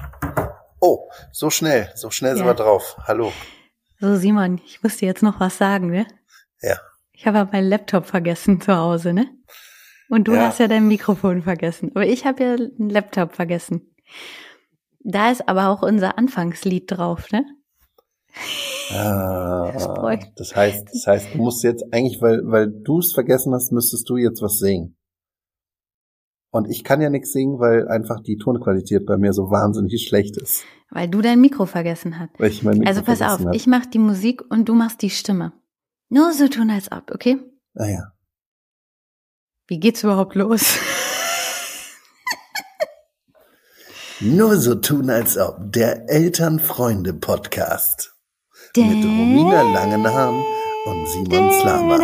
Oh, so schnell sind wir drauf. Hallo. So, Simon, ich muss dir jetzt noch was sagen, ne? Ja. Ich habe meinen Laptop vergessen zu Hause, ne? Und du hast ja dein Mikrofon vergessen. Aber ich habe ja einen Laptop vergessen. Da ist aber auch unser Anfangslied drauf, ne? Das heißt, du musst jetzt eigentlich, weil du es vergessen hast, müsstest du jetzt was singen. Und ich kann ja nichts singen, weil einfach die Tonqualität bei mir so wahnsinnig schlecht ist. Weil du dein Mikro vergessen hast. Weil ich mein Mikro also pass auf, ich mach die Musik und du machst die Stimme. Nur so tun als ob, okay? Ah ja. Wie geht's überhaupt los? Nur so tun als ob, der Elternfreunde-Podcast. Mit Romina Langenhahn und Simon Slama.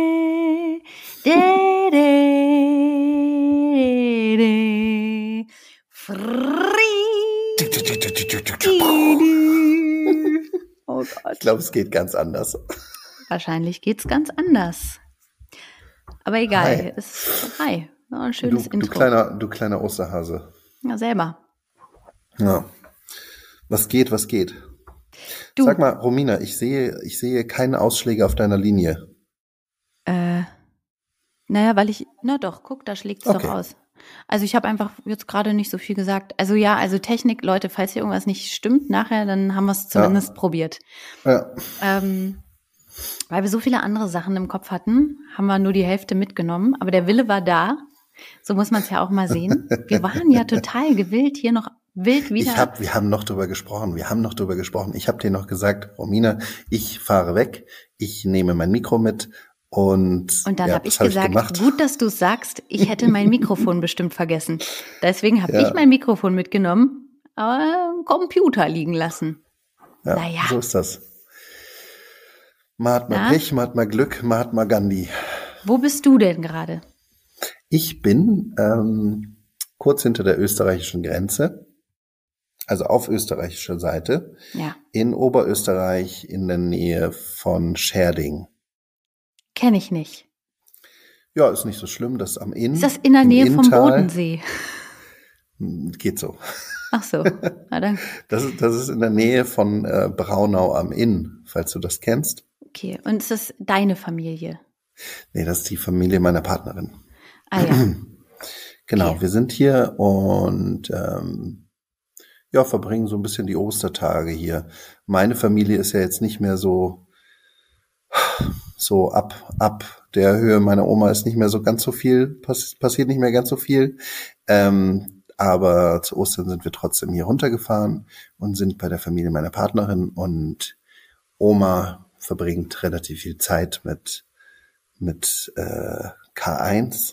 Oh Gott. Ich glaube, es geht ganz anders. Wahrscheinlich geht's ganz anders. Aber egal. Hi. War ein schönes Intro. Du kleiner Osterhase. Ja, selber. Ja. Was geht? Du. Sag mal, Romina, ich sehe keine Ausschläge auf deiner Linie. Guck, da schlägt's doch aus. Also ich habe einfach jetzt gerade nicht so viel gesagt. Also Technik, Leute, falls hier irgendwas nicht stimmt nachher, dann haben wir es zumindest probiert. Ja. Weil wir so viele andere Sachen im Kopf hatten, haben wir nur die Hälfte mitgenommen. Aber der Wille war da. So muss man es ja auch mal sehen. Wir waren ja total gewillt, hier noch wild wieder. Wir haben noch drüber gesprochen. Ich habe dir noch gesagt, Romina, ich fahre weg, ich nehme mein Mikro mit. Und dann habe ich gesagt, gut, dass du es sagst, ich hätte mein Mikrofon bestimmt vergessen. Deswegen habe ich mein Mikrofon mitgenommen, aber am Computer liegen lassen. Ja, naja. So ist das. Mahatma Pech, Mahatma Glück, Mahatma Gandhi. Wo bist du denn gerade? Ich bin kurz hinter der österreichischen Grenze, also auf österreichischer Seite, in Oberösterreich in der Nähe von Schärding. Kenne ich nicht. Ja, ist nicht so schlimm, das am Inn. Ist das in der Nähe vom Bodensee? Geht so. Ach so. Na dann. Das ist in der Nähe von Braunau am Inn, falls du das kennst. Okay, und ist das deine Familie? Nee, das ist die Familie meiner Partnerin. Ah ja. Genau, okay. Wir sind hier und verbringen so ein bisschen die Ostertage hier. Meine Familie ist ja jetzt nicht mehr so ab der Höhe meiner Oma ist nicht mehr so ganz so viel, passiert nicht mehr ganz so viel. Aber zu Ostern sind wir trotzdem hier runtergefahren und sind bei der Familie meiner Partnerin und Oma verbringt relativ viel Zeit mit K1.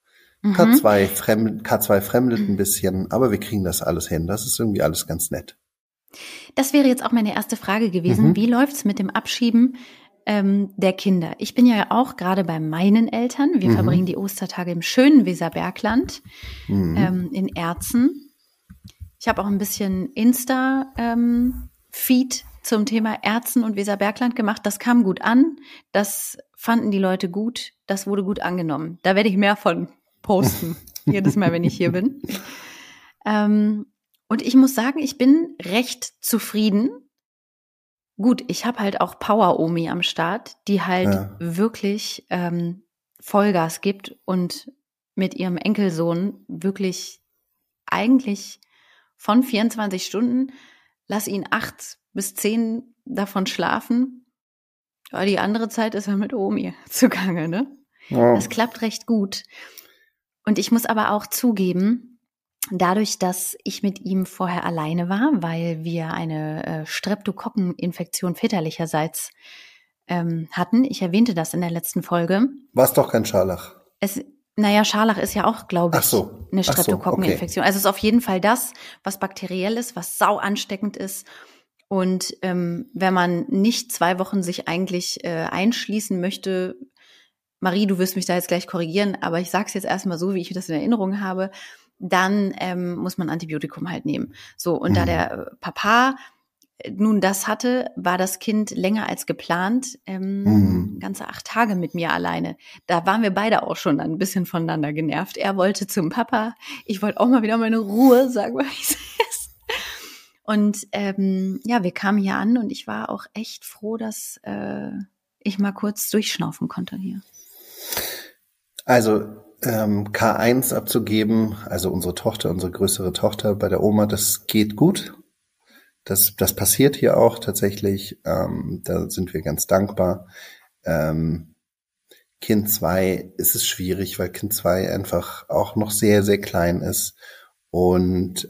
K2 fremdelt ein bisschen, aber wir kriegen das alles hin. Das ist irgendwie alles ganz nett. Das wäre jetzt auch meine erste Frage gewesen. Wie läuft's mit dem Abschieben der Kinder? Ich bin ja auch gerade bei meinen Eltern. Wir verbringen die Ostertage im schönen Weserbergland, in Erzen. Ich habe auch ein bisschen Insta-Feed zum Thema Erzen und Weserbergland gemacht. Das kam gut an. Das fanden die Leute gut. Das wurde gut angenommen. Da werde ich mehr von posten, jedes Mal, wenn ich hier bin. Und ich muss sagen, ich bin recht zufrieden. Gut, ich habe halt auch Power-Omi am Start, die halt wirklich Vollgas gibt und mit ihrem Enkelsohn wirklich eigentlich von 24 Stunden, lass ihn 8 bis 10 davon schlafen. Aber die andere Zeit ist er mit Omi zugange, ne? Ja. Das klappt recht gut. Und ich muss aber auch zugeben, dadurch, dass ich mit ihm vorher alleine war, weil wir eine Streptokokkeninfektion väterlicherseits hatten. Ich erwähnte das in der letzten Folge. War es doch kein Scharlach? Scharlach ist ja auch, glaube ich, eine Streptokokkeninfektion. Okay. Also es ist auf jeden Fall das, was bakteriell ist, was sau ansteckend ist. Und wenn man nicht 2 Wochen sich eigentlich einschließen möchte, Marie, du wirst mich da jetzt gleich korrigieren, aber ich sag's jetzt erstmal so, wie ich das in Erinnerung habe, dann muss man Antibiotikum halt nehmen. So, und da der Papa nun das hatte, war das Kind länger als geplant, ganze 8 Tage mit mir alleine. Da waren wir beide auch schon ein bisschen voneinander genervt. Er wollte zum Papa, ich wollte auch mal wieder meine Ruhe, sagen wir, wie es ist. Und ja, wir kamen hier an und ich war auch echt froh, dass ich mal kurz durchschnaufen konnte hier. Also K1 abzugeben, also unsere größere Tochter bei der Oma, das geht gut. Das passiert hier auch tatsächlich. Da sind wir ganz dankbar. Kind 2 ist es schwierig, weil Kind 2 einfach auch noch sehr, sehr klein ist und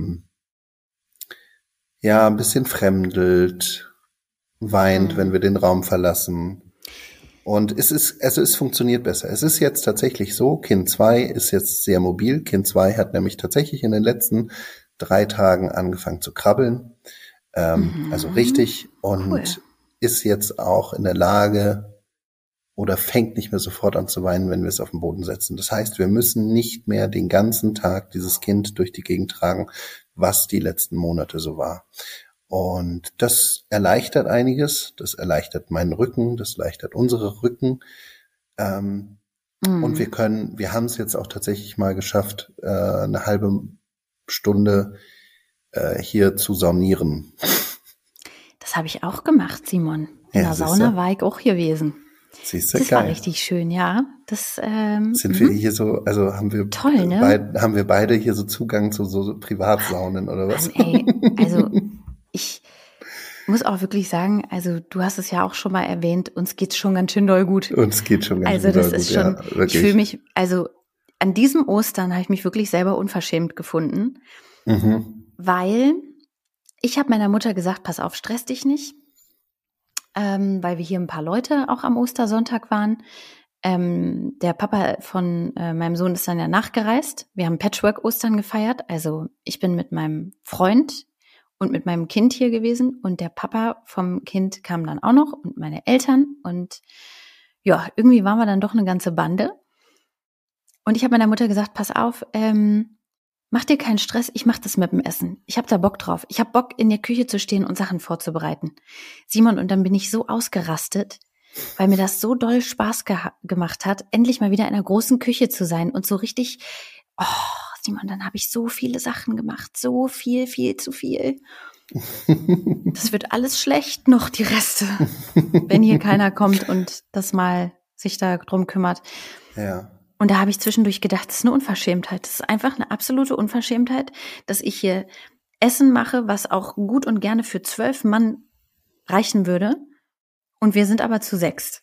ja, ein bisschen fremdelt, weint, wenn wir den Raum verlassen. Und es funktioniert besser. Es ist jetzt tatsächlich so, Kind 2 ist jetzt sehr mobil. Kind 2 hat nämlich tatsächlich in den letzten 3 Tagen angefangen zu krabbeln. Also richtig. Und cool. Ist jetzt auch in der Lage oder fängt nicht mehr sofort an zu weinen, wenn wir es auf den Boden setzen. Das heißt, wir müssen nicht mehr den ganzen Tag dieses Kind durch die Gegend tragen, was die letzten Monate so war. Und das erleichtert einiges. Das erleichtert meinen Rücken, das erleichtert unsere Rücken. Und wir haben es jetzt auch tatsächlich mal geschafft, eine halbe Stunde hier zu saunieren. Das habe ich auch gemacht, Simon. In der Sauna war ich auch gewesen. Siehst du, das geil. War richtig schön, ja. Das sind wir hier so, also haben wir toll, ne? Haben wir beide hier so Zugang zu so Privatsaunen oder was? Mann, ey, also ich muss auch wirklich sagen, also du hast es ja auch schon mal erwähnt, uns geht's schon ganz schön doll gut. Uns geht schon ganz schön doll gut. Also das ist schon, ja, ich fühle mich, also an diesem Ostern habe ich mich wirklich selber unverschämt gefunden, weil ich habe meiner Mutter gesagt, pass auf, stress dich nicht, weil wir hier ein paar Leute auch am Ostersonntag waren. Der Papa von meinem Sohn ist dann ja nachgereist. Wir haben Patchwork-Ostern gefeiert. Also ich bin mit meinem Freund und mit meinem Kind hier gewesen und der Papa vom Kind kam dann auch noch und meine Eltern und ja, irgendwie waren wir dann doch eine ganze Bande. Und ich habe meiner Mutter gesagt, pass auf, mach dir keinen Stress, ich mach das mit dem Essen. Ich habe da Bock drauf. Ich habe Bock, in der Küche zu stehen und Sachen vorzubereiten. Simon, und dann bin ich so ausgerastet, weil mir das so doll Spaß gemacht hat, endlich mal wieder in einer großen Küche zu sein und so richtig, Simon, dann habe ich so viele Sachen gemacht, so viel zu viel. Das wird alles schlecht noch, die Reste, wenn hier keiner kommt und das mal sich da drum kümmert. Ja. Und da habe ich zwischendurch gedacht, das ist eine Unverschämtheit. Das ist einfach eine absolute Unverschämtheit, dass ich hier Essen mache, was auch gut und gerne für 12 Mann reichen würde. Und wir sind aber zu 6.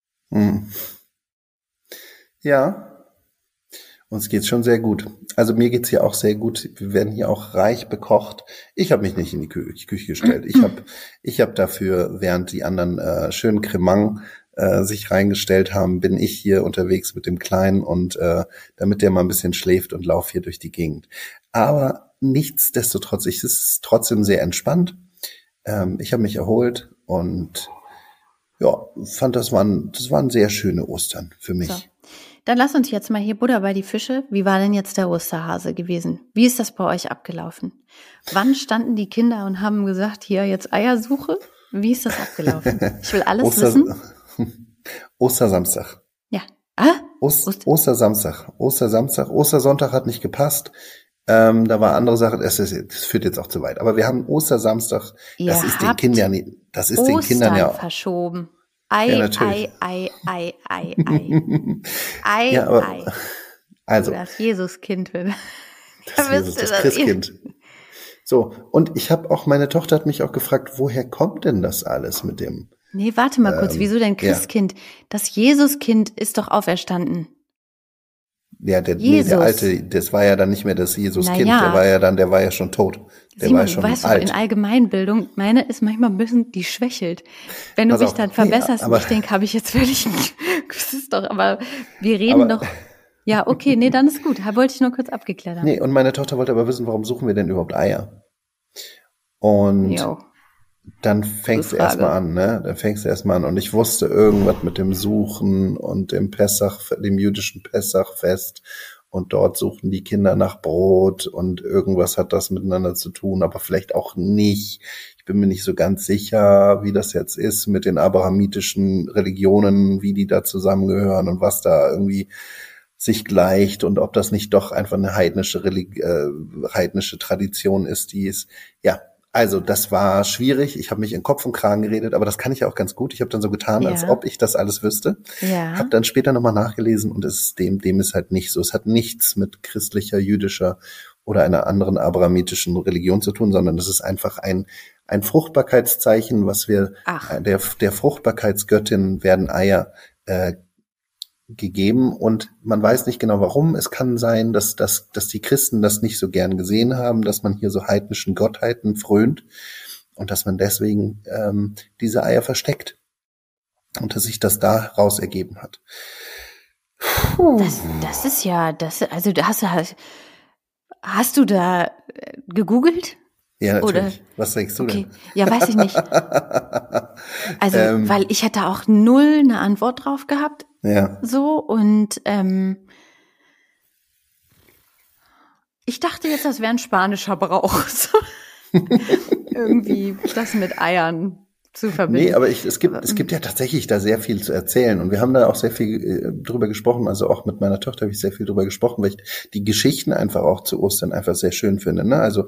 Ja, uns geht's schon sehr gut. Also mir geht's hier auch sehr gut. Wir werden hier auch reich bekocht. Ich habe mich nicht in die Küche gestellt. Ich hab dafür, während die anderen schön Cremant sich reingestellt haben, bin ich hier unterwegs mit dem Kleinen und damit der mal ein bisschen schläft und laufe hier durch die Gegend. Aber nichtsdestotrotz, es ist trotzdem sehr entspannt. Ich habe mich erholt und ja, fand das waren sehr schöne Ostern für mich. So. Dann lass uns jetzt mal hier Butter bei die Fische. Wie war denn jetzt der Osterhase gewesen? Wie ist das bei euch abgelaufen? Wann standen die Kinder und haben gesagt, hier jetzt Eiersuche? Wie ist das abgelaufen? Ich will alles wissen. Ostersamstag. Ja. Ostersamstag. Ostersonntag hat nicht gepasst. Da war andere Sache. Das führt jetzt auch zu weit. Aber wir haben Ostersamstag. Das ist den Kindern ja verschoben. Ei. Ja, aber also das Jesuskind wird. Das Christkind. So, und meine Tochter hat mich auch gefragt, woher kommt denn das alles mit dem? Nee, warte mal kurz, wieso denn Christkind? Ja. Das Jesuskind ist doch auferstanden. Ja, der alte, das war ja dann nicht mehr das Jesuskind, der war ja schon tot. Simon, war ja schon weißt alt. Du, in Allgemeinbildung, meine ist manchmal ein bisschen, die schwächelt. Wenn du mich dann verbesserst, ich denke, habe ich jetzt völlig, das ist doch, aber wir reden doch. Ja, okay, nee, dann ist gut. Wollte ich nur kurz abgeklärt haben. Nee, und meine Tochter wollte aber wissen, warum suchen wir denn überhaupt Eier? Und dann fängst du erstmal an, ne? Dann fängst du erstmal an. Und ich wusste irgendwas mit dem Suchen und dem jüdischen Pessachfest. Und dort suchen die Kinder nach Brot und irgendwas hat das miteinander zu tun, aber vielleicht auch nicht. Ich bin mir nicht so ganz sicher, wie das jetzt ist mit den abrahamitischen Religionen, wie die da zusammengehören und was da irgendwie sich gleicht und ob das nicht doch einfach eine heidnische Tradition ist, die ist, ja. Also das war schwierig. Ich habe mich in Kopf und Kragen geredet, aber das kann ich ja auch ganz gut. Ich habe dann so getan, als ob ich das alles wüsste. Ja. Habe dann später nochmal nachgelesen und dem ist halt nicht so. Es hat nichts mit christlicher, jüdischer oder einer anderen abrahamitischen Religion zu tun, sondern es ist einfach ein Fruchtbarkeitszeichen, was wir der Fruchtbarkeitsgöttin werden Eier gegeben und man weiß nicht genau warum. Es kann sein, dass die Christen das nicht so gern gesehen haben, dass man hier so heidnischen Gottheiten frönt und dass man deswegen diese Eier versteckt und dass sich das daraus ergeben hat. Das ist ja, also hast du da gegoogelt? Ja, natürlich. Oder? Was denkst du denn? Ja, weiß ich nicht. Also, weil ich hätte auch null eine Antwort drauf gehabt. Ja. So, und ich dachte jetzt, das wäre ein spanischer Brauch. Irgendwie das mit Eiern zu verbinden. Nee, aber es gibt ja tatsächlich da sehr viel zu erzählen und wir haben da auch sehr viel drüber gesprochen, also auch mit meiner Tochter habe ich sehr viel drüber gesprochen, weil ich die Geschichten einfach auch zu Ostern einfach sehr schön finde, ne? Also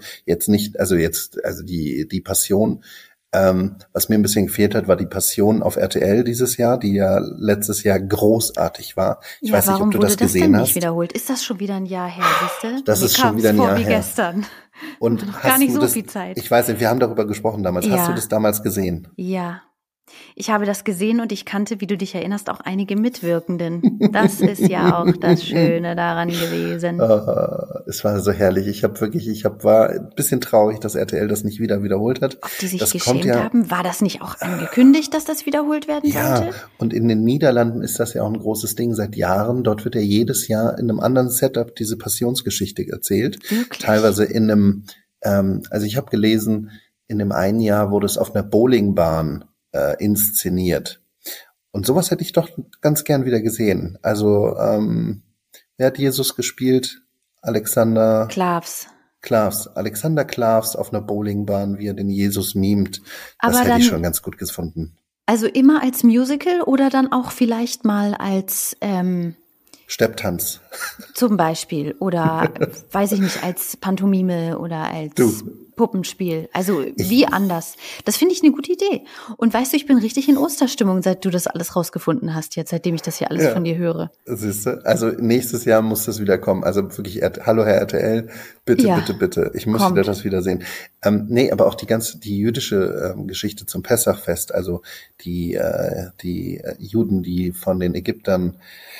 die Passion, was mir ein bisschen gefehlt hat, war die Passion auf RTL dieses Jahr, die ja letztes Jahr großartig war. Ich weiß nicht, ob du das gesehen hast. Warum wurde das denn nicht wiederholt? Ist das schon wieder ein Jahr her, siehste? Das ist schon wieder ein Jahr her. Gestern. Und noch gar nicht so viel Zeit. Ich weiß nicht, wir haben darüber gesprochen damals. Ja. Hast du das damals gesehen? Ja. Ich habe das gesehen und ich kannte, wie du dich erinnerst, auch einige Mitwirkenden. Das ist ja auch das Schöne daran gewesen. Es war so herrlich. Ich war ein bisschen traurig, dass RTL das nicht wiederholt hat. Ob die sich geschämt haben? War das nicht auch angekündigt, dass das wiederholt werden sollte? Ja, und in den Niederlanden ist das ja auch ein großes Ding seit Jahren. Dort wird ja jedes Jahr in einem anderen Setup diese Passionsgeschichte erzählt. Wirklich? Teilweise in einem, also ich habe gelesen, in dem einen Jahr wurde es auf einer Bowlingbahn inszeniert. Und sowas hätte ich doch ganz gern wieder gesehen. Also, wer hat Jesus gespielt? Alexander Klavs. Alexander Klavs auf einer Bowlingbahn, wie er den Jesus mimt. Das hätte ich schon ganz gut gefunden. Also immer als Musical oder dann auch vielleicht mal als Stepptanz. Zum Beispiel. Oder, weiß ich nicht, als Pantomime oder als Puppenspiel. Also wie anders. Das finde ich eine gute Idee. Und weißt du, ich bin richtig in Osterstimmung, seit du das alles rausgefunden hast, jetzt, seitdem ich das hier alles von dir höre. Siehst du? Also nächstes Jahr muss das wieder kommen. Also wirklich, hallo Herr RTL, bitte, bitte. Ich muss wieder das wieder sehen. Nee, aber auch die jüdische Geschichte zum Pessachfest, also die Juden, die von den Ägyptern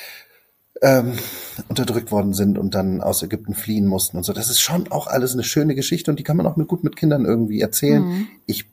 unterdrückt worden sind und dann aus Ägypten fliehen mussten und so. Das ist schon auch alles eine schöne Geschichte und die kann man auch gut mit Kindern irgendwie erzählen. Mhm. Ich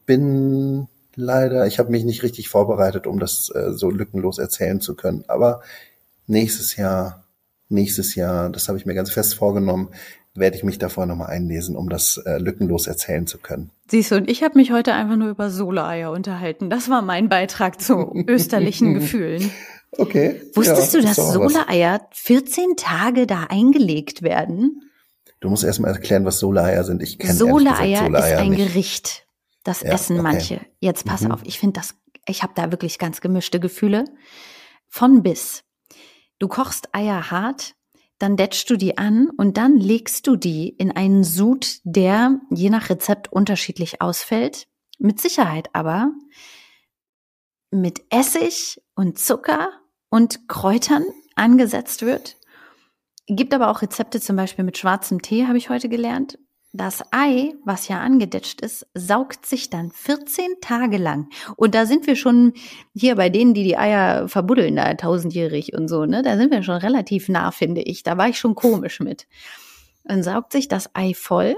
habe mich nicht richtig vorbereitet, um das so lückenlos erzählen zu können. Aber nächstes Jahr, das habe ich mir ganz fest vorgenommen, werde ich mich davor nochmal einlesen, um das lückenlos erzählen zu können. Siehst du, und ich habe mich heute einfach nur über Soleier unterhalten. Das war mein Beitrag zu österlichen Gefühlen. Okay. Wusstest du, dass Soleier 14 Tage da eingelegt werden? Du musst erstmal erklären, was Soleier sind. Ich kenne Soleier ist ein Gericht. Das essen manche. Jetzt pass auf, ich habe da wirklich ganz gemischte Gefühle. Von bis. Du kochst Eier hart, dann dätschst du die an und dann legst du die in einen Sud, der je nach Rezept unterschiedlich ausfällt. Mit Sicherheit aber mit Essig und Zucker und Kräutern angesetzt wird. Gibt aber auch Rezepte zum Beispiel mit schwarzem Tee, habe ich heute gelernt. Das Ei, was ja angedetscht ist, saugt sich dann 14 Tage lang. Und da sind wir schon hier bei denen, die Eier verbuddeln, da 1000-jährig und so, ne? Da sind wir schon relativ nah, finde ich. Da war ich schon komisch mit. Dann saugt sich das Ei voll.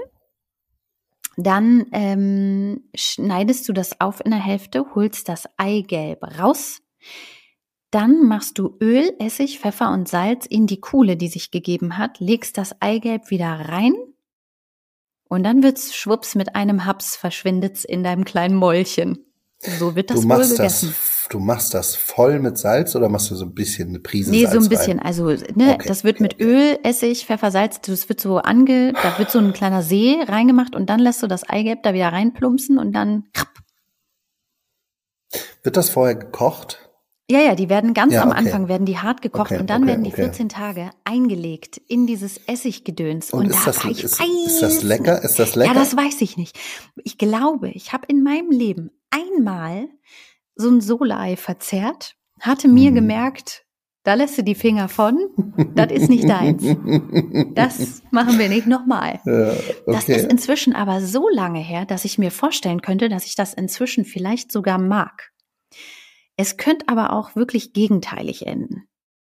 Dann schneidest du das auf in der Hälfte, holst das Eigelb raus. Dann machst du Öl, Essig, Pfeffer und Salz in die Kuhle, die sich gegeben hat, legst das Eigelb wieder rein und dann wird's schwupps mit einem Haps verschwindet's in deinem kleinen Mäulchen. So wird das wohl gegessen. Du machst das voll mit Salz oder machst du so ein bisschen eine Prise Salz? Nee, so ein bisschen. Rein? Also, das wird mit Öl, Essig, Pfeffer, Salz, das wird so da wird so ein kleiner See reingemacht und dann lässt du das Eigelb da wieder reinplumpsen und dann krapp. Wird das vorher gekocht? Ja, die werden ganz Ja, am okay. Anfang werden die hart gekocht Okay, und dann okay, werden die okay. 14 Tage eingelegt in dieses Essiggedöns. Und da ist das weiß lecker? nicht. Ist das Ja, lecker? das weiß ich nicht. Ich glaube, ich habe in meinem Leben einmal so ein Solei verzehrt, hatte mir gemerkt, da lässt du die Finger von, das ist nicht deins. Das machen wir nicht nochmal. Ja, Das okay. ist inzwischen aber so lange her, dass ich mir vorstellen könnte, dass ich das inzwischen vielleicht sogar mag. Es könnte aber auch wirklich gegenteilig enden.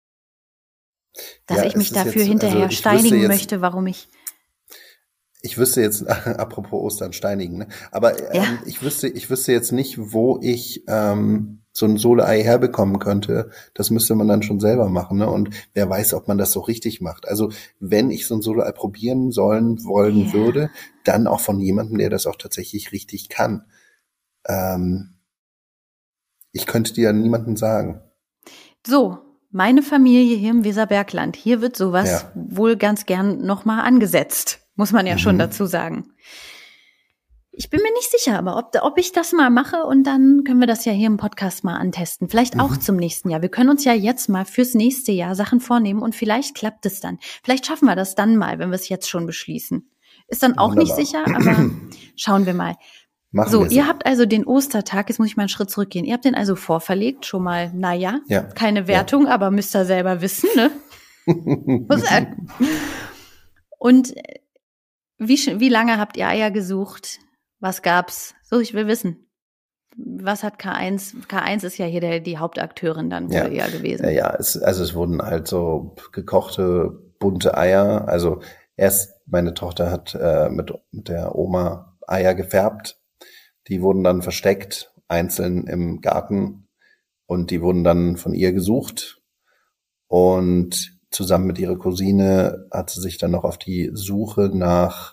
Dass Ja, ich mich es ist dafür jetzt, hinterher also ich wüsste steinigen jetzt, möchte, warum ich... ich wüsste jetzt, apropos Ostern steinigen, ne? Aber Ja, ich wüsste jetzt nicht, wo ich so ein Sole-Ei herbekommen könnte. Das müsste man dann schon selber machen, ne? Und wer weiß, ob man das so richtig macht. Also wenn ich so ein Sole-Ei probieren wollen Ja. würde, dann auch von jemandem, der das auch tatsächlich richtig kann. Ich könnte dir niemanden sagen. So, meine Familie hier im Weserbergland, hier wird sowas Ja. wohl ganz gern nochmal angesetzt, muss man ja schon dazu sagen. Ich bin mir nicht sicher, aber ob ich das mal mache und dann können wir das ja hier im Podcast mal antesten. Vielleicht auch zum nächsten Jahr. Wir können uns ja jetzt mal fürs nächste Jahr Sachen vornehmen und vielleicht klappt es dann. Vielleicht schaffen wir das dann mal, wenn wir es jetzt schon beschließen. Ist dann auch nicht Wunderbar. sicher, aber schauen wir mal. Machen So, wir ihr habt also den Ostertag, jetzt muss ich mal einen Schritt zurückgehen. Ihr habt den also vorverlegt, schon mal, naja, Ja. keine Wertung, aber müsst ihr selber wissen, ne? Und wie lange habt ihr Eier gesucht? Was gab's? So, ich will wissen. Was hat K1? K1 ist ja hier die Hauptakteurin dann wohl eher gewesen. Ja, es wurden halt so gekochte, bunte Eier. Also erst meine Tochter hat mit der Oma Eier gefärbt. Die wurden dann versteckt, einzeln im Garten. Und die wurden dann von ihr gesucht. Und zusammen mit ihrer Cousine hat sie sich dann noch auf die Suche nach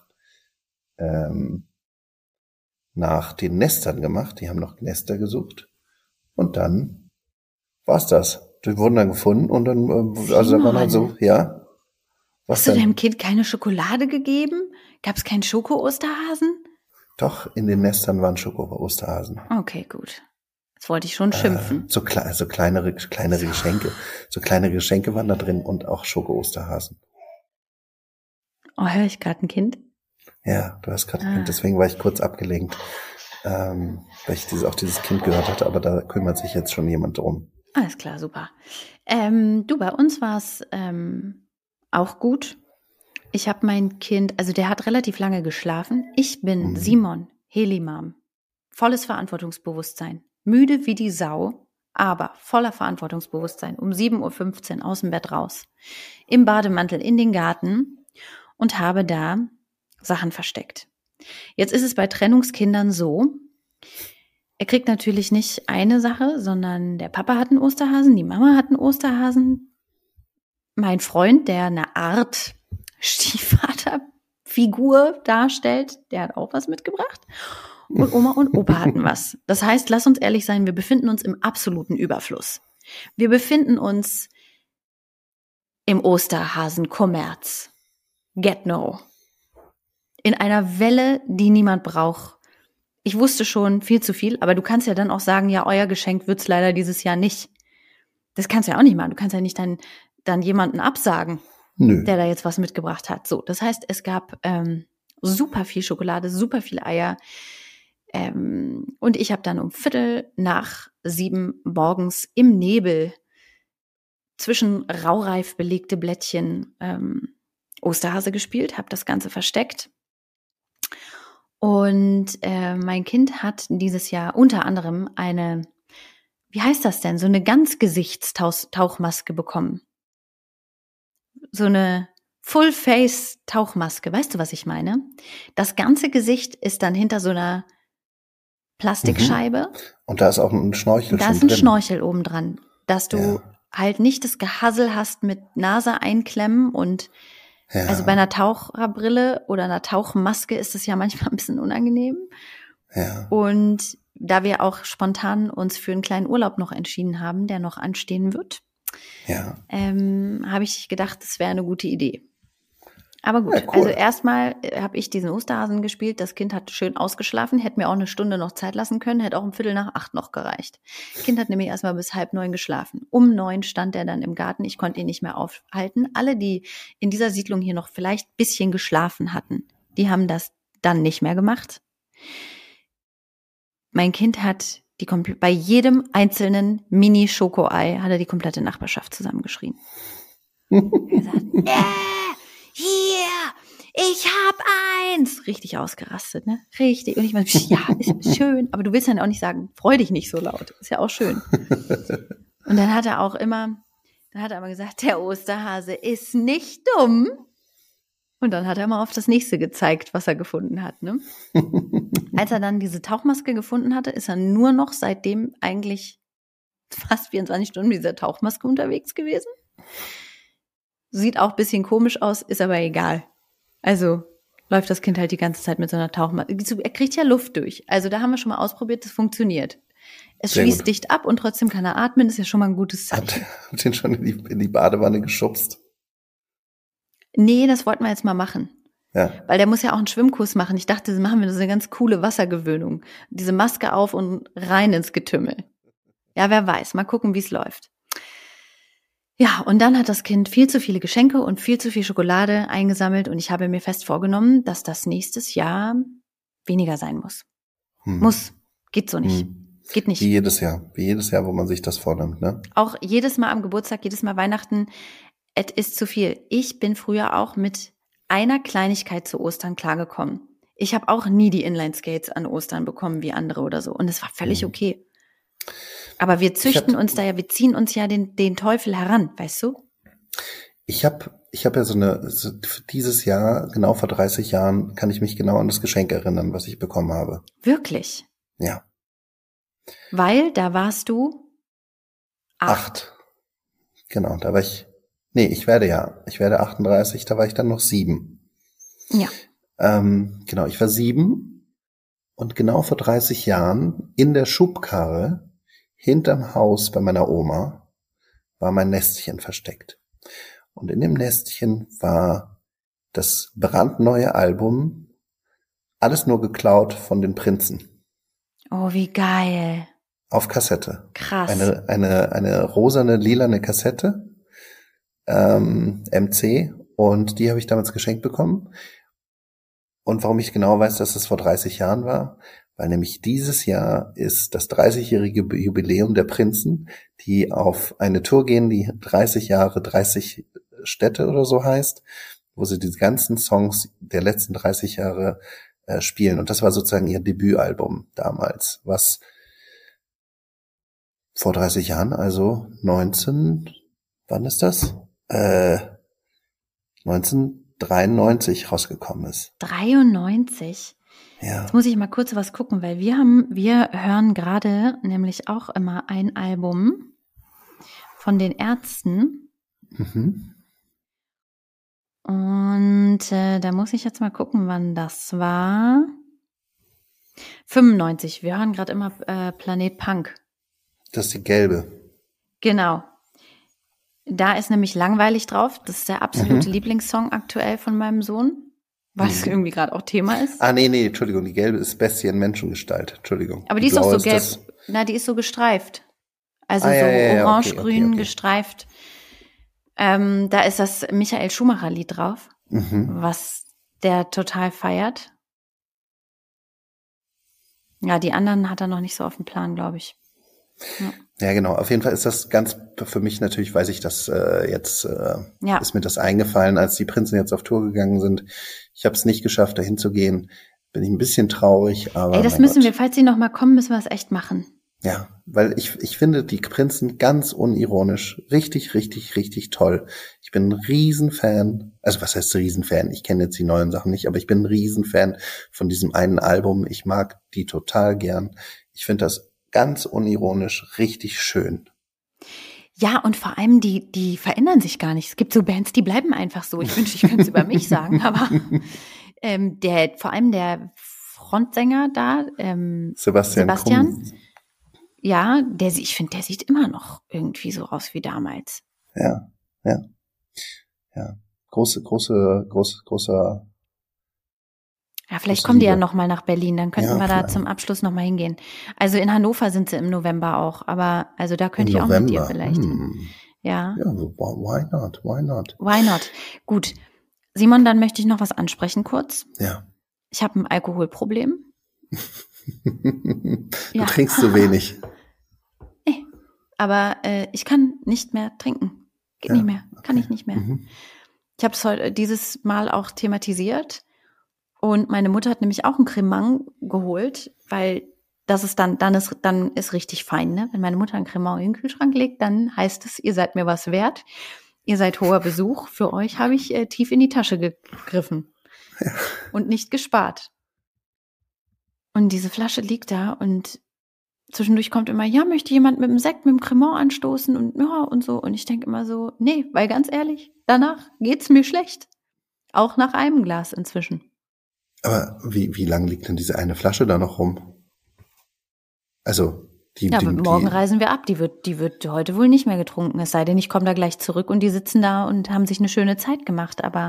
den Nestern gemacht. Die haben noch Nester gesucht. Und dann war's das. Die wurden dann gefunden und dann, also da waren halt so, ja. Was Hast du denn? deinem Kind keine Schokolade gegeben? Gab's keinen Schoko-Osterhasen? Doch, in den Nestern waren Schoko-Osterhasen. Okay, gut. Jetzt wollte ich schon schimpfen. So kleinere Geschenke. So kleine Geschenke waren da drin und auch Schoko-Osterhasen. Oh, höre ich gerade ein Kind? Ja, du hast gerade, deswegen war ich kurz abgelenkt, weil ich auch dieses Kind gehört hatte, aber da kümmert sich jetzt schon jemand drum. Alles klar, super. Du, bei uns war es auch gut. Ich habe mein Kind, also der hat relativ lange geschlafen. Ich bin Simon Helimam. Volles Verantwortungsbewusstsein. Müde wie die Sau, aber voller Verantwortungsbewusstsein. Um 7:15 Uhr aus dem Bett raus. Im Bademantel in den Garten und habe da Sachen versteckt. Jetzt ist es bei Trennungskindern so, er kriegt natürlich nicht eine Sache, sondern der Papa hat einen Osterhasen, die Mama hat einen Osterhasen. Mein Freund, der eine Art Stiefvaterfigur darstellt, der hat auch was mitgebracht. Und Oma und Opa hatten was. Das heißt, lass uns ehrlich sein, wir befinden uns im absoluten Überfluss. Wir befinden uns im Osterhasen-Kommerz. Get no. In einer Welle, die niemand braucht. Ich wusste schon viel zu viel, aber du kannst ja dann auch sagen, ja, euer Geschenk wird's leider dieses Jahr nicht. Das kannst du ja auch nicht machen. Du kannst ja nicht dann jemanden absagen, der da jetzt was mitgebracht hat. So, das heißt, es gab super viel Schokolade, super viel Eier. Und ich habe dann um 6:45 morgens im Nebel zwischen raureif belegte Blättchen Osterhase gespielt, habe das Ganze versteckt. Und mein Kind hat dieses Jahr unter anderem eine, wie heißt das denn, so eine Ganzgesichtstauchmaske bekommen. So eine Full-Face-Tauchmaske. Weißt du, was ich meine? Das ganze Gesicht ist dann hinter so einer Plastikscheibe. Und da ist auch ein Schnorchel Da schon ist ein drin. Schnorchel oben dran, dass du halt nicht das Gehassel hast mit Nase einklemmen und also bei einer Taucherbrille oder einer Tauchmaske ist es ja manchmal ein bisschen unangenehm. Ja. Und da wir auch spontan uns für einen kleinen Urlaub noch entschieden haben, der noch anstehen wird, habe ich gedacht, das wäre eine gute Idee. Aber gut, Ja, cool. Also erstmal habe ich diesen Osterhasen gespielt. Das Kind hat schön ausgeschlafen, hätte mir auch eine Stunde noch Zeit lassen können, hätte auch um 7:45 noch gereicht. Kind hat nämlich erstmal bis 8:30 geschlafen. Um 9 stand er dann im Garten, ich konnte ihn nicht mehr aufhalten. Alle, die in dieser Siedlung hier noch vielleicht ein bisschen geschlafen hatten, die haben das dann nicht mehr gemacht. Mein Kind hat bei jedem einzelnen Mini-Schokoei hat er die komplette Nachbarschaft zusammengeschrien. Er hat gesagt, hier, ich hab eins. Richtig ausgerastet, ne? Richtig. Und ich meine, ja, ist schön, aber du willst dann auch nicht sagen, freu dich nicht so laut. Ist ja auch schön. Und dann hat er immer gesagt, der Osterhase ist nicht dumm. Und dann hat er mal auf das nächste gezeigt, was er gefunden hat, ne? Als er dann diese Tauchmaske gefunden hatte, ist er nur noch seitdem eigentlich fast 24 Stunden mit dieser Tauchmaske unterwegs gewesen. Sieht auch ein bisschen komisch aus, ist aber egal. Also läuft das Kind halt die ganze Zeit mit so einer Tauchmaske. Er kriegt ja Luft durch. Also da haben wir schon mal ausprobiert, das funktioniert. Es schließt dicht ab und trotzdem kann er atmen, ist ja schon mal ein gutes Zeichen. Hat den schon in die Badewanne geschubst? Nee, das wollten wir jetzt mal machen. Ja. Weil der muss ja auch einen Schwimmkurs machen. Ich dachte, das machen wir so eine ganz coole Wassergewöhnung. Diese Maske auf und rein ins Getümmel. Ja, wer weiß. Mal gucken, wie es läuft. Ja, und dann hat das Kind viel zu viele Geschenke und viel zu viel Schokolade eingesammelt und ich habe mir fest vorgenommen, dass das nächstes Jahr weniger sein muss. Muss. Geht so nicht. Geht nicht. Wie jedes Jahr, wo man sich das vornimmt, ne? Auch jedes Mal am Geburtstag, jedes Mal Weihnachten, es ist zu viel. Ich bin früher auch mit einer Kleinigkeit zu Ostern klargekommen. Ich habe auch nie die Inline-Skates an Ostern bekommen wie andere oder so und es war völlig okay. Aber wir züchten uns da ja, wir ziehen uns ja den Teufel heran, weißt du? Ich hab ja dieses Jahr, genau vor 30 Jahren, kann ich mich genau an das Geschenk erinnern, was ich bekommen habe. Wirklich? Ja. Weil, da warst du 8. Genau, da war ich werde 38, da war ich dann noch 7. Ja. Genau, ich war 7 und genau vor 30 Jahren in der Schubkarre hinterm Haus bei meiner Oma war mein Nestchen versteckt. Und in dem Nestchen war das brandneue Album, alles nur geklaut von den Prinzen. Oh, wie geil. Auf Kassette. Krass. Eine rosane, lilane Kassette, MC, und die habe ich damals geschenkt bekommen. Und warum ich genau weiß, dass es vor 30 Jahren war, weil nämlich dieses Jahr ist das 30-jährige Jubiläum der Prinzen, die auf eine Tour gehen, die 30 Jahre, 30 Städte oder so heißt, wo sie die ganzen Songs der letzten 30 Jahre spielen. Und das war sozusagen ihr Debütalbum damals, was vor 30 Jahren, also wann ist das? 1993 rausgekommen ist. 93? Ja. Jetzt muss ich mal kurz was gucken, weil wir hören gerade nämlich auch immer ein Album von den Ärzten. Und da muss ich jetzt mal gucken, wann das war. 95. Wir hören gerade immer Planet Punk. Das ist die gelbe. Genau. Da ist nämlich Langweilig drauf. Das ist der absolute Lieblingssong aktuell von meinem Sohn, weil es irgendwie gerade auch Thema ist. Nee, Entschuldigung, die gelbe ist Bestie in Menschengestalt. Entschuldigung. Aber die ist auch so gelb. Die ist so gestreift. Also orange-grün gestreift. Da ist das Michael Schumacher-Lied drauf, was der total feiert. Ja, die anderen hat er noch nicht so auf dem Plan, glaube ich. Ja, genau. Auf jeden Fall ist das ganz für mich natürlich, weiß ich das jetzt, ist mir das eingefallen, als die Prinzen jetzt auf Tour gegangen sind. Ich habe es nicht geschafft, dahin zu gehen. Bin ich ein bisschen traurig, aber das müssen wir, falls sie noch mal kommen, müssen wir es echt machen. Ja, weil ich finde die Prinzen ganz unironisch richtig, richtig, richtig toll. Ich bin ein Riesenfan. Also was heißt Riesenfan? Ich kenne jetzt die neuen Sachen nicht, aber ich bin ein Riesenfan von diesem einen Album. Ich mag die total gern. Ich finde das ganz unironisch richtig schön. Ja, und vor allem, die verändern sich gar nicht. Es gibt so Bands, die bleiben einfach so. Ich wünschte, ich könnte es über mich sagen, aber vor allem der Frontsänger da, Sebastian. Ja, ich finde, der sieht immer noch irgendwie so aus wie damals. Ja. großer. Ja, vielleicht kommen die ja nochmal nach Berlin, dann könnten wir da zum Abschluss nochmal hingehen. Also in Hannover sind sie im November auch, aber also da könnte ich auch mit dir vielleicht hin. Ja. Ja, why not? Why not? Gut. Simon, dann möchte ich noch was ansprechen kurz. Ja. Ich habe ein Alkoholproblem. Du trinkst zu wenig. Nee, aber ich kann nicht mehr trinken. Geht nicht mehr, okay. Kann ich nicht mehr. Ich habe es heute dieses Mal auch thematisiert. Und meine Mutter hat nämlich auch einen Cremant geholt, weil das ist dann ist richtig fein, ne? Wenn meine Mutter einen Cremant in den Kühlschrank legt, dann heißt es, ihr seid mir was wert. Ihr seid hoher Besuch. Für euch habe ich tief in die Tasche gegriffen und nicht gespart. Und diese Flasche liegt da und zwischendurch kommt immer, ja, möchte jemand mit dem Sekt, mit dem Cremant anstoßen und ja und so. Und ich denke immer so, nee, weil ganz ehrlich, danach geht's mir schlecht. Auch nach einem Glas inzwischen. Aber wie lang liegt denn diese eine Flasche da noch rum? Also, morgen reisen wir ab. Die wird heute wohl nicht mehr getrunken. Es sei denn, ich komme da gleich zurück und die sitzen da und haben sich eine schöne Zeit gemacht. Aber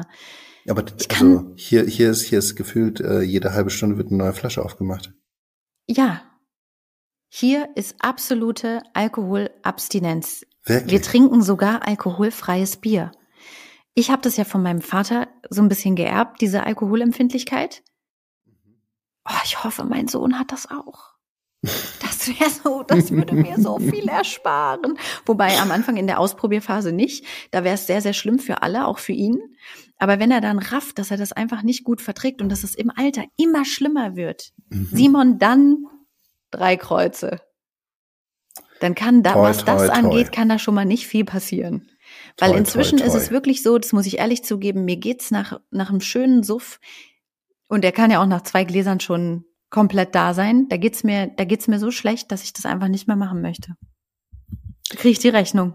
hier ist gefühlt, jede halbe Stunde wird eine neue Flasche aufgemacht. Ja. Hier ist absolute Alkoholabstinenz. Wirklich? Wir trinken sogar alkoholfreies Bier. Ich habe das ja von meinem Vater so ein bisschen geerbt, diese Alkoholempfindlichkeit. Oh, ich hoffe, mein Sohn hat das auch. Das würde mir so viel ersparen. Wobei am Anfang in der Ausprobierphase nicht. Da wäre es sehr, sehr schlimm für alle, auch für ihn. Aber wenn er dann rafft, dass er das einfach nicht gut verträgt und dass es im Alter immer schlimmer wird, Simon, dann 3 Kreuze. Dann kann da, was das angeht, kann da schon mal nicht viel passieren. Weil inzwischen ist es wirklich so, das muss ich ehrlich zugeben, mir geht's nach einem schönen Suff, und der kann ja auch nach 2 Gläsern schon komplett da sein. Da geht's mir so schlecht, dass ich das einfach nicht mehr machen möchte. Da kriege ich die Rechnung.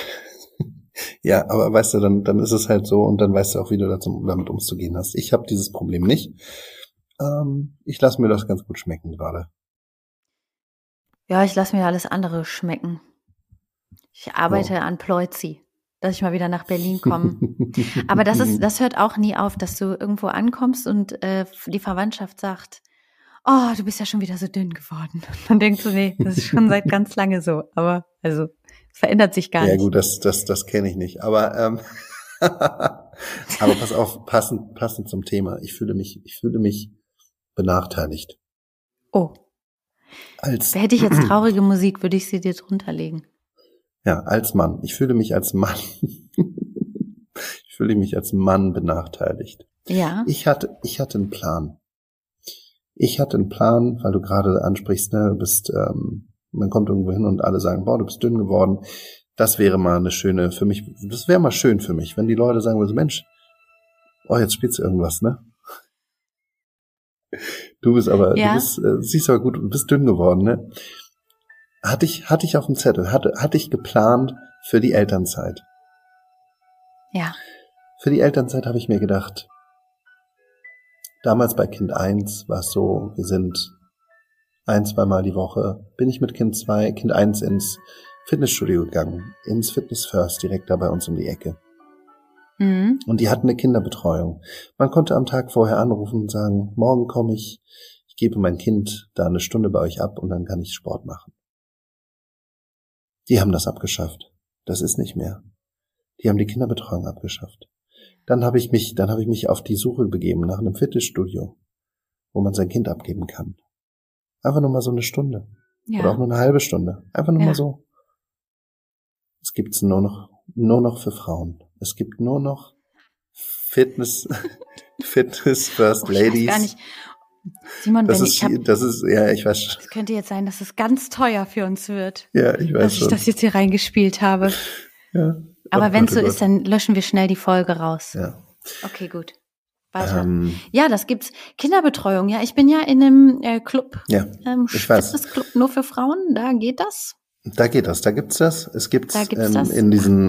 Ja, aber weißt du, dann ist es halt so und dann weißt du auch, wie du damit umzugehen hast. Ich habe dieses Problem nicht. Ich lasse mir das ganz gut schmecken gerade. Ja, ich lasse mir alles andere schmecken. Ich arbeite an Pleuzi, dass ich mal wieder nach Berlin komme. Aber das hört auch nie auf, dass du irgendwo ankommst und die Verwandtschaft sagt, oh, du bist ja schon wieder so dünn geworden. Dann denkst du, nee, das ist schon seit ganz lange so. Aber also, es verändert sich gar nicht. Ja gut, das kenne ich nicht. Aber aber pass auf, passend zum Thema. Ich fühle mich benachteiligt. Oh. Hätte ich jetzt traurige Musik, würde ich sie dir drunter legen. Ja, als Mann. Ich fühle mich als Mann. Ich fühle mich als Mann benachteiligt. Ja. Ich hatte einen Plan. Weil du gerade ansprichst, ne, du bist, man kommt irgendwo hin und alle sagen, boah, du bist dünn geworden. Das wäre mal das wäre mal schön für mich, wenn die Leute sagen würden, Mensch, oh, jetzt spielst du irgendwas, ne? Siehst aber gut, du bist dünn geworden, ne? Hatte ich auf dem Zettel, hatte ich geplant für die Elternzeit. Ja. Für die Elternzeit habe ich mir gedacht, damals bei Kind 1 war es so, wir sind 1-2 Mal die Woche, bin ich mit Kind 1 ins Fitnessstudio gegangen, ins Fitness First, direkt da bei uns um die Ecke. Mhm. Und die hatten eine Kinderbetreuung. Man konnte am Tag vorher anrufen und sagen, morgen komme ich gebe mein Kind da eine Stunde bei euch ab und dann kann ich Sport machen. Die haben das abgeschafft. Das ist nicht mehr. Die haben die Kinderbetreuung abgeschafft. Dann habe ich mich auf die Suche begeben nach einem Fitnessstudio, wo man sein Kind abgeben kann. Einfach nur mal so eine Stunde. Ja. Oder auch nur eine halbe Stunde. Einfach nur mal so. Es gibt's nur noch für Frauen. Es gibt nur noch Fitness First Ladies. Ich weiß gar nicht. Simon, ich weiß schon. Es könnte jetzt sein, dass es ganz teuer für uns wird. Ja, ich weiß dass schon. Ich das jetzt hier reingespielt habe. Ja. Aber wenn es so ist, dann löschen wir schnell die Folge raus. Ja. Okay, gut. Weiter. Ja, das gibt's. Kinderbetreuung, ja. Ich bin ja in einem Club. Ja, ich weiß. Fitnessclub nur für Frauen, da geht das. Da gibt's das. Es gibt's in diesen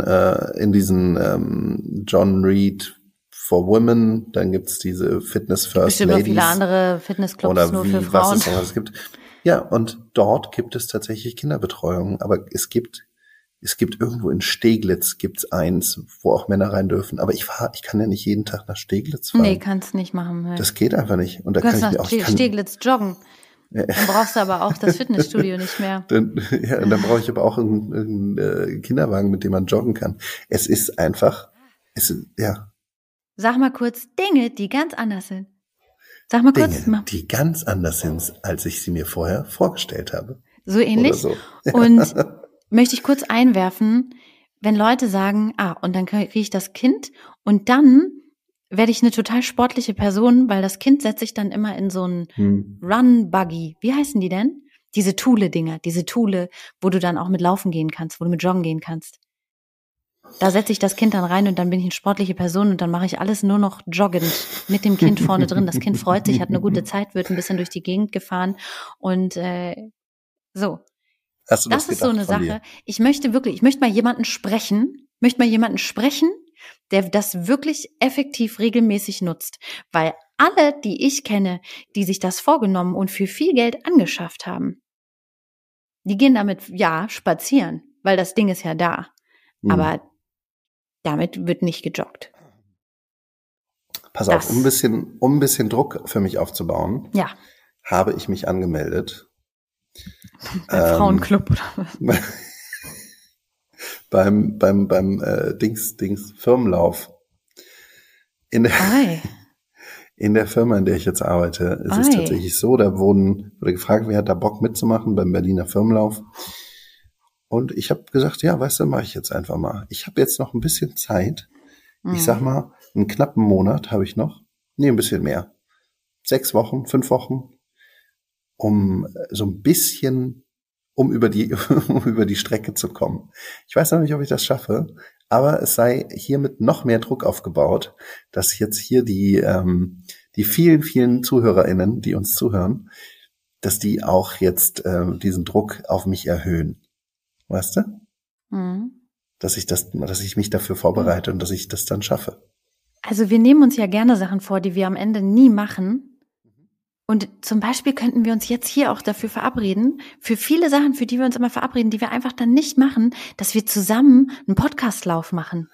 John Reed for Women, dann gibt's diese Fitness First Ladies. Bestimmt viele andere Fitnessclubs nur für Frauen. Was es gibt. Ja, und dort gibt es tatsächlich Kinderbetreuung, aber es gibt Es gibt irgendwo in Steglitz gibt's eins, wo auch Männer rein dürfen. Aber ich kann ja nicht jeden Tag nach Steglitz fahren. Nee, kannst nicht machen. Nee. Das geht einfach nicht. Und da du kannst kann ich nach mir auch Steglitz joggen. Dann brauchst du aber auch das Fitnessstudio nicht mehr. Dann brauche ich aber auch einen Kinderwagen, mit dem man joggen kann. Es ist einfach, ja. Sag mal kurz Dinge, die ganz anders sind. Sag mal kurz. Dinge, die ganz anders sind, als ich sie mir vorher vorgestellt habe. So ähnlich. So. Und möchte ich kurz einwerfen, wenn Leute sagen, und dann kriege ich das Kind und dann werde ich eine total sportliche Person, weil das Kind setze ich dann immer in so einen Run-Buggy. Wie heißen die denn? Diese Thule-Dinger, wo du dann auch mit laufen gehen kannst, wo du mit joggen gehen kannst. Da setze ich das Kind dann rein und dann bin ich eine sportliche Person und dann mache ich alles nur noch joggend mit dem Kind vorne drin. Das Kind freut sich, hat eine gute Zeit, wird ein bisschen durch die Gegend gefahren und so. Hast du das ist so eine Sache. Dir? Ich möchte mal jemanden sprechen, der das wirklich effektiv regelmäßig nutzt. Weil alle, die ich kenne, die sich das vorgenommen und für viel Geld angeschafft haben, die gehen damit, spazieren, weil das Ding ist ja da. Aber damit wird nicht gejoggt. Pass auf, um ein bisschen Druck für mich aufzubauen, habe ich mich angemeldet. Beim Frauenclub oder was? beim Firmenlauf. In der Firma, in der ich jetzt arbeite, ist es tatsächlich so, da wurde gefragt, wer hat da Bock mitzumachen beim Berliner Firmenlauf. Und ich habe gesagt, ja, weißt du, mache ich jetzt einfach mal. Ich habe jetzt noch ein bisschen Zeit. Ich sag mal, einen knappen Monat habe ich noch. Nee, ein bisschen mehr. 6 Wochen, 5 Wochen, um so ein bisschen über die Strecke zu kommen. Ich weiß noch nicht, ob ich das schaffe, aber es sei hiermit noch mehr Druck aufgebaut, dass jetzt hier die vielen, vielen ZuhörerInnen, die uns zuhören, dass die auch jetzt diesen Druck auf mich erhöhen. Weißt du? Dass ich mich dafür vorbereite und dass ich das dann schaffe. Also wir nehmen uns ja gerne Sachen vor, die wir am Ende nie machen. Und zum Beispiel könnten wir uns jetzt hier auch dafür verabreden, für viele Sachen, für die wir uns immer verabreden, die wir einfach dann nicht machen, dass wir zusammen einen Podcastlauf machen.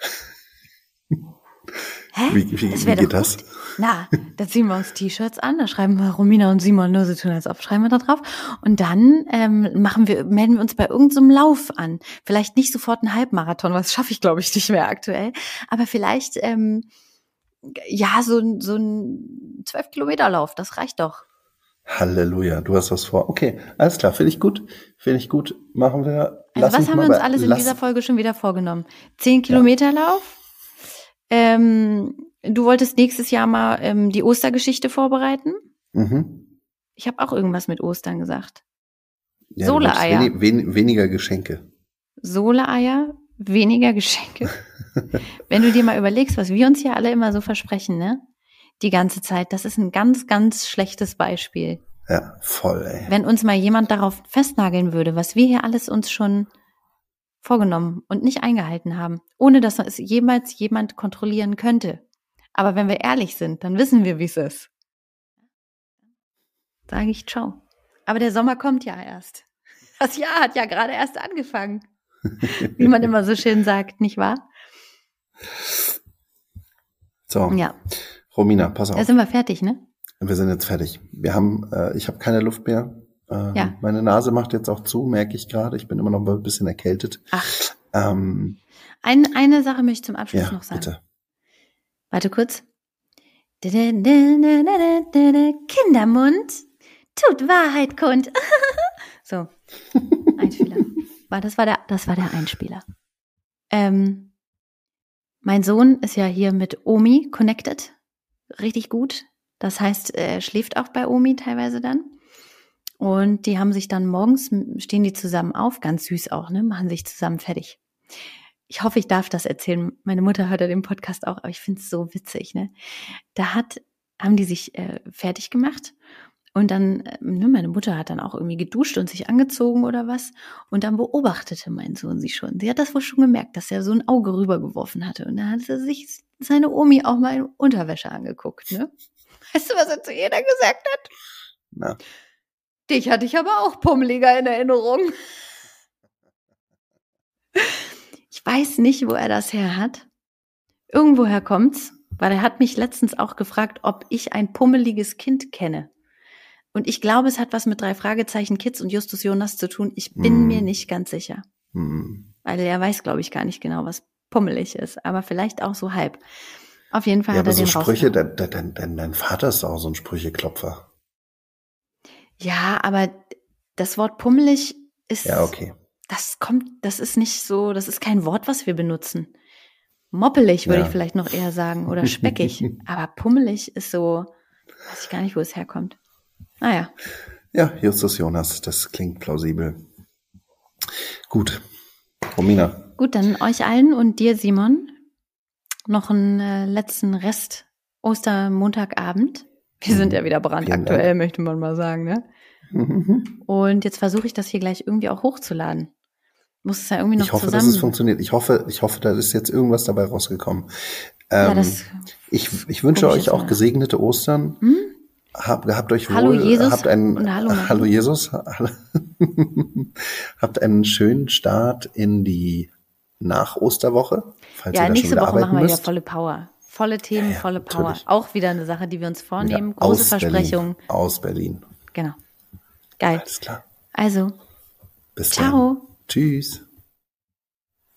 Hä? Wie geht das? Na, da ziehen wir uns T-Shirts an, da schreiben wir Romina und Simon nur so tun als ob, schreiben wir da drauf. Und dann melden wir uns bei irgendeinem Lauf an. Vielleicht nicht sofort einen Halbmarathon, was schaffe ich, glaube ich, nicht mehr aktuell. Aber vielleicht so ein 12-Kilometer-Lauf, das reicht doch. Halleluja, du hast was vor. Okay, alles klar, finde ich gut. Machen wir. Also was haben wir uns alles in dieser Folge schon wieder vorgenommen? 10-Kilometer-Lauf? Du wolltest nächstes Jahr mal die Ostergeschichte vorbereiten? Ich habe auch irgendwas mit Ostern gesagt. Ja, Soleeier. Weniger Geschenke. Soleeier, weniger Geschenke. Wenn du dir mal überlegst, was wir uns hier alle immer so versprechen, ne? Die ganze Zeit, das ist ein ganz, ganz schlechtes Beispiel. Ja, voll, ey. Wenn uns mal jemand darauf festnageln würde, was wir hier alles uns schon vorgenommen und nicht eingehalten haben, ohne dass es jemals jemand kontrollieren könnte. Aber wenn wir ehrlich sind, dann wissen wir, wie es ist. Sage ich ciao. Aber der Sommer kommt ja erst. Das Jahr hat ja gerade erst angefangen. Wie man immer so schön sagt, nicht wahr? So, ja. Romina, pass auf. Da sind wir fertig, ne? Wir sind jetzt fertig. Ich habe keine Luft mehr. Meine Nase macht jetzt auch zu, merke ich gerade. Ich bin immer noch ein bisschen erkältet. Ach. Eine Sache möchte ich zum Abschluss noch sagen. Bitte. Warte kurz. Kindermund tut Wahrheit kund. So, Einspieler. Das war der Einspieler. Mein Sohn ist ja hier mit Omi connected. Richtig gut. Das heißt, er schläft auch bei Omi teilweise dann. Und die haben sich dann morgens, stehen die zusammen auf, ganz süß auch, ne, machen sich zusammen fertig. Ich hoffe, ich darf das erzählen. Meine Mutter hört ja den Podcast auch, aber ich finde es so witzig, ne. Da haben die sich fertig gemacht und dann, meine Mutter hat dann auch irgendwie geduscht und sich angezogen oder was und dann beobachtete mein Sohn sie schon. Sie hat das wohl schon gemerkt, dass er so ein Auge rübergeworfen hatte und dann hat er sich seine Omi auch mal in Unterwäsche angeguckt, ne. Weißt du, was er zu jeder gesagt hat? Na. Dich hatte ich aber auch pummeliger in Erinnerung. Ich weiß nicht, wo er das her hat. Irgendwoher kommt's, weil er hat mich letztens auch gefragt, ob ich ein pummeliges Kind kenne. Und ich glaube, es hat was mit 3 Fragezeichen Kids und Justus Jonas zu tun. Ich bin mir nicht ganz sicher. Weil er weiß, glaube ich, gar nicht genau, was pummelig ist. Aber vielleicht auch so halb. Auf jeden Fall hat er so den Sprüche, dein Vater ist auch so ein Sprücheklopfer. Ja, aber das Wort pummelig ist... Ja, okay. Das ist nicht so, das ist kein Wort, was wir benutzen. Moppelig würde ich vielleicht noch eher sagen oder speckig. Aber pummelig ist so, weiß ich gar nicht, wo es herkommt. Naja. Ja, Justus Jonas, das klingt plausibel. Gut, Romina. Gut, dann euch allen und dir, Simon, noch einen letzten Rest Ostermontagabend. Wir sind ja wieder brandaktuell, möchte man mal sagen, ne? Und jetzt versuche ich das hier gleich irgendwie auch hochzuladen. Muss es ja irgendwie noch zusammen. Ich hoffe, dass es funktioniert. Ich hoffe, da ist jetzt irgendwas dabei rausgekommen. Ich wünsche euch auch gesegnete Ostern. Habt euch wohl. Hallo Jesus. Hallo Jesus. Habt einen schönen Start in die Nach-Osterwoche. Falls ihr da nächste schon Woche machen wir müsst. wieder volle Power. Volle Themen, volle Power. Natürlich. Auch wieder eine Sache, die wir uns vornehmen. Wieder Große Versprechungen. Aus Berlin. Genau. Geil. Alles klar. Also, bis ciao. dann. Tschüss.